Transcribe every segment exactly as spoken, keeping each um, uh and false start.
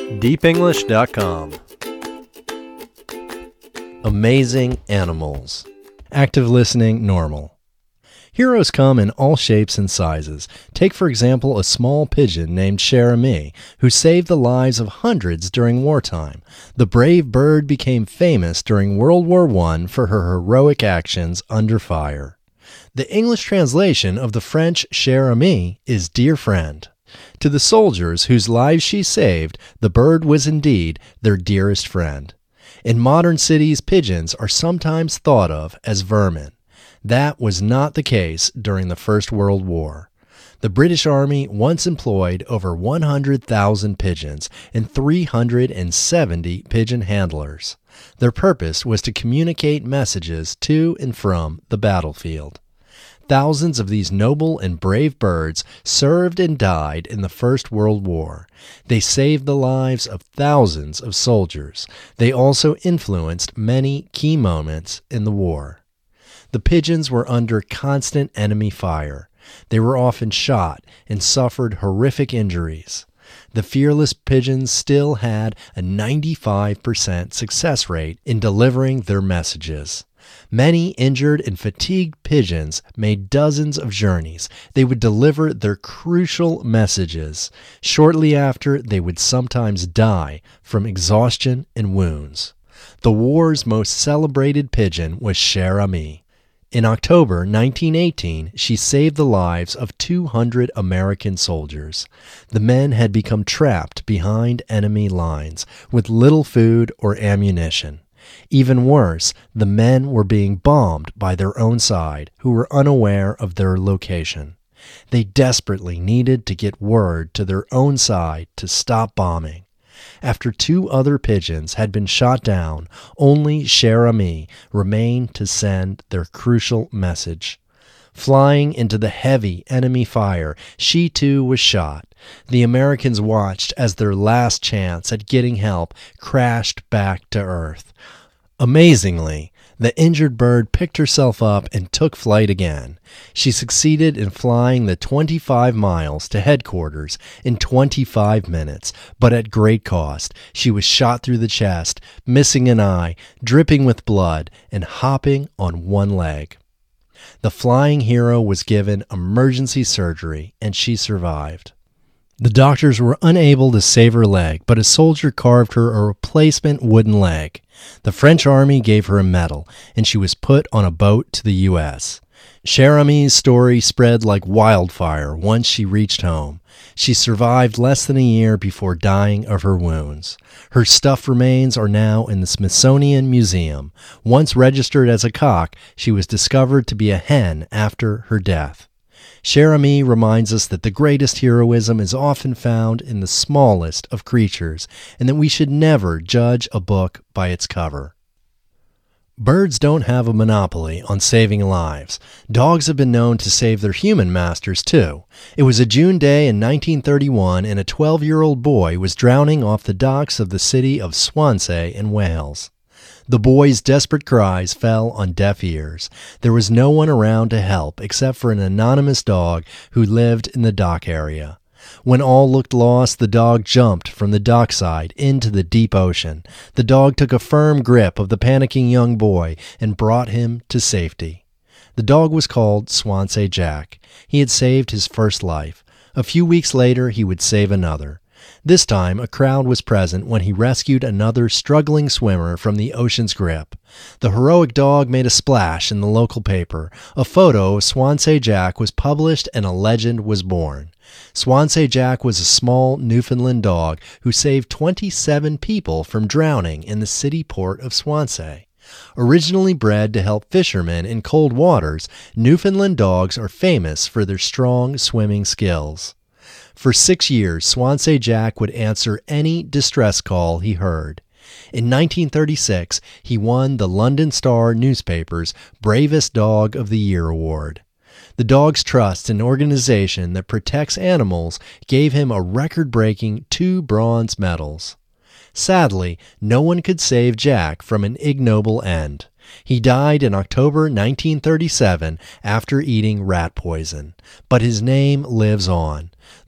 deep english dot com. Amazing animals. Active listening normal. Heroes come in all shapes and sizes. Take, for example, a small pigeon named Cher Ami, who saved the lives of hundreds during wartime. The brave bird became famous during World War One for her heroic actions under fire. The English translation of the French Cher Ami is Dear Friend. To the soldiers whose lives she saved, the bird was indeed their dearest friend. In modern cities, pigeons are sometimes thought of as vermin. That was not the case during the First World War. The British Army once employed over one hundred thousand pigeons and three hundred seventy pigeon handlers. Their purpose was to communicate messages to and from the battlefield. Thousands of these noble and brave birds served and died in the First World War. They saved the lives of thousands of soldiers. They also influenced many key moments in the war. The pigeons were under constant enemy fire. They were often shot and suffered horrific injuries. The fearless pigeons still had a ninety-five percent success rate in delivering their messages. Many injured and fatigued pigeons made dozens of journeys. They would deliver their crucial messages. Shortly after, they would sometimes die from exhaustion and wounds. The war's most celebrated pigeon was Cher Ami. In October nineteen eighteen, she saved the lives of two hundred American soldiers. The men had become trapped behind enemy lines with little food or ammunition. Even worse, the men were being bombed by their own side, who were unaware of their location. They desperately needed to get word to their own side to stop bombing. After two other pigeons had been shot down, only Cher Ami remained to send their crucial message. Flying into the heavy enemy fire, she too was shot. The Americans watched as their last chance at getting help crashed back to earth. Amazingly, the injured bird picked herself up and took flight again. She succeeded in flying the twenty-five miles to headquarters in twenty-five minutes, but at great cost. She was shot through the chest, missing an eye, dripping with blood, and hopping on one leg. The flying hero was given emergency surgery, and she survived. The doctors were unable to save her leg, but a soldier carved her a replacement wooden leg. The French army gave her a medal, and she was put on a boat to the U S Cher Ami's story spread like wildfire once she reached home. She survived less than a year before dying of her wounds. Her stuffed remains are now in the Smithsonian Museum. Once registered as a cock, she was discovered to be a hen after her death. Cher Ami reminds us that the greatest heroism is often found in the smallest of creatures, and that we should never judge a book by its cover. Birds don't have a monopoly on saving lives. Dogs have been known to save their human masters, too. It was a June day in nineteen thirty-one, and a twelve-year-old boy was drowning off the docks of the city of Swansea in Wales. The boy's desperate cries fell on deaf ears. There was no one around to help except for an anonymous dog who lived in the dock area. When all looked lost, the dog jumped from the dockside into the deep ocean. The dog took a firm grip of the panicking young boy and brought him to safety. The dog was called Swansea Jack. He had saved his first life. A few weeks later, he would save another. This time, a crowd was present when he rescued another struggling swimmer from the ocean's grip. The heroic dog made a splash in the local paper. A photo of Swansea Jack was published and a legend was born. Swansea Jack was a small Newfoundland dog who saved twenty-seven people from drowning in the city port of Swansea. Originally bred to help fishermen in cold waters, Newfoundland dogs are famous for their strong swimming skills. For six years, Swansea Jack would answer any distress call he heard. In nineteen thirty-six, he won the London Star newspaper's Bravest Dog of the Year award. The dog's trust in an organization that protects animals gave him a record-breaking two bronze medals. Sadly, no one could save Jack from an ignoble end. He died in October nineteen thirty-seven after eating rat poison, but his name lives on.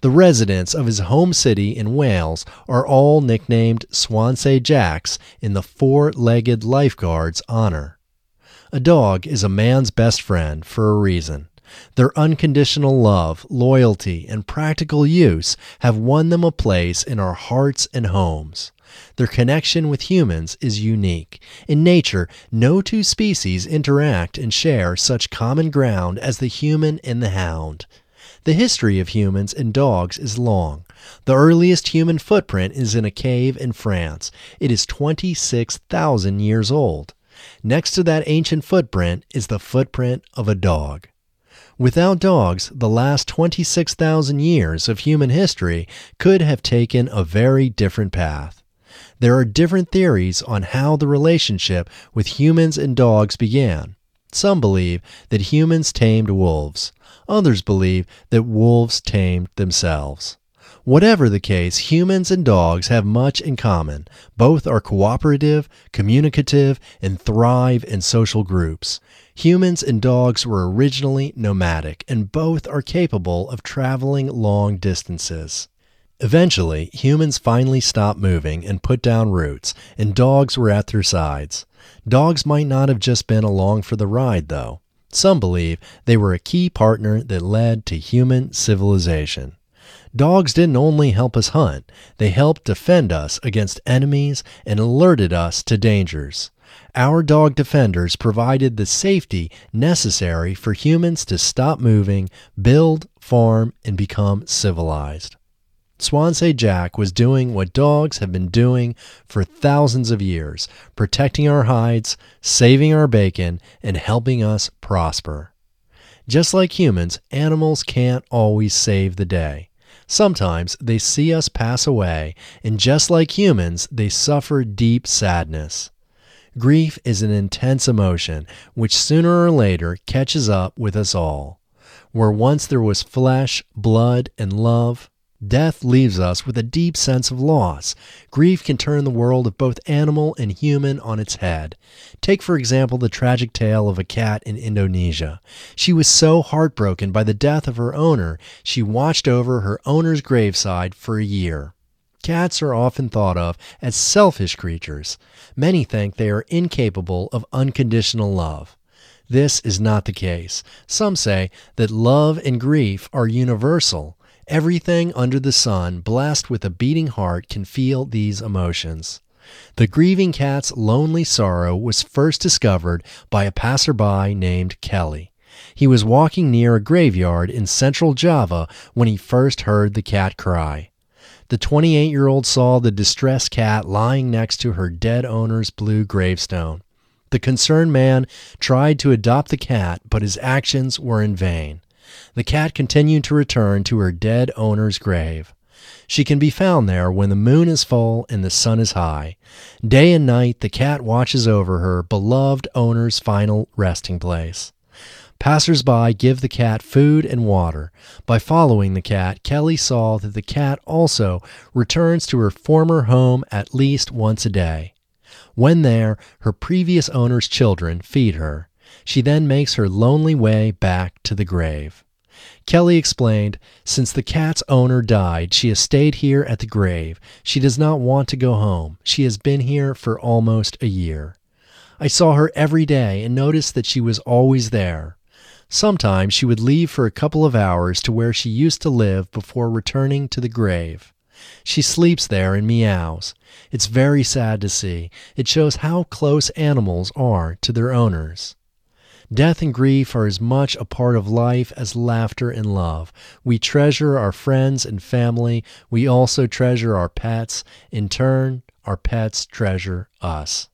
The residents of his home city in Wales are all nicknamed Swansea Jacks in the four-legged lifeguard's honor. A dog is a man's best friend for a reason. Their unconditional love, loyalty, and practical use have won them a place in our hearts and homes. Their connection with humans is unique. In nature, no two species interact and share such common ground as the human and the hound. The history of humans and dogs is long. The earliest human footprint is in a cave in France. It is twenty-six thousand years old. Next to that ancient footprint is the footprint of a dog. Without dogs, the last twenty-six thousand years of human history could have taken a very different path. There are different theories on how the relationship with humans and dogs began. Some believe that humans tamed wolves. Others believe that wolves tamed themselves. Whatever the case, humans and dogs have much in common. Both are cooperative, communicative, and thrive in social groups. Humans and dogs were originally nomadic, and both are capable of traveling long distances. Eventually, humans finally stopped moving and put down roots, and dogs were at their sides. Dogs might not have just been along for the ride, though. Some believe they were a key partner that led to human civilization. Dogs didn't only help us hunt, they helped defend us against enemies and alerted us to dangers. Our dog defenders provided the safety necessary for humans to stop moving, build, farm, and become civilized. Swansea Jack was doing what dogs have been doing for thousands of years, protecting our hides, saving our bacon, and helping us prosper. Just like humans, animals can't always save the day. Sometimes they see us pass away, and just like humans, they suffer deep sadness. Grief is an intense emotion which sooner or later catches up with us all. Where once there was flesh, blood, and love, death leaves us with a deep sense of loss. Grief can turn the world of both animal and human on its head. Take, for example, the tragic tale of a cat in Indonesia. She was so heartbroken by the death of her owner, she watched over her owner's graveside for a year. Cats are often thought of as selfish creatures. Many think they are incapable of unconditional love. This is not the case. Some say that love and grief are universal. Everything under the sun, blessed with a beating heart, can feel these emotions. The grieving cat's lonely sorrow was first discovered by a passerby named Kelly. He was walking near a graveyard in central Java when he first heard the cat cry. The twenty-eight-year-old saw the distressed cat lying next to her dead owner's blue gravestone. The concerned man tried to adopt the cat, but his actions were in vain. The cat continued to return to her dead owner's grave. She can be found there when the moon is full and the sun is high. Day and night, the cat watches over her beloved owner's final resting place. Passers-by give the cat food and water. By following the cat, Kelly saw that the cat also returns to her former home at least once a day. When there, her previous owner's children feed her. She then makes her lonely way back to the grave. Kelly explained, "Since the cat's owner died, she has stayed here at the grave. She does not want to go home. She has been here for almost a year. I saw her every day and noticed that she was always there. Sometimes she would leave for a couple of hours to where she used to live before returning to the grave. She sleeps there and meows. It's very sad to see. It shows how close animals are to their owners. Death and grief are as much a part of life as laughter and love. We treasure our friends and family. We also treasure our pets. In turn, our pets treasure us."